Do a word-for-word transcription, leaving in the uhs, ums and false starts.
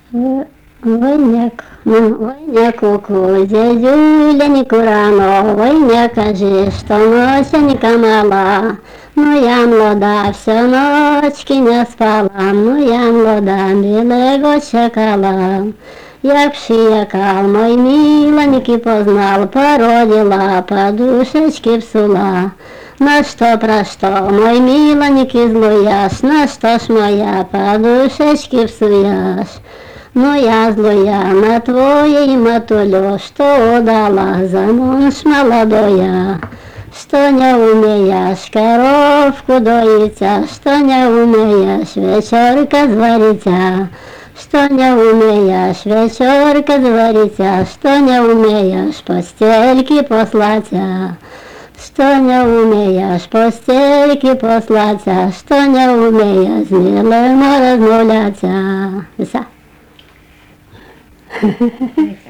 Войняк, войняк укус, дядюля не курано, войняка же, что носенька мала. Ну я млода, всю ночки не спала, ну я млода, білого чекала. Як приїхав, мой миленький познал, породила, подушечки всула. На что, про что, мой миленький злуяш, на что ж моя подушечки всуяш? Ну я злуя на твоей матулю, что дала замуж молодая. Что не умеешь коровку доиться, что не умеешь вечерка звариться. Что не умеешь вечерка звариться, что не умеешь постельки послаться. Что не умеешь постельки послаться, что не умеешь с милым размовляться. Все.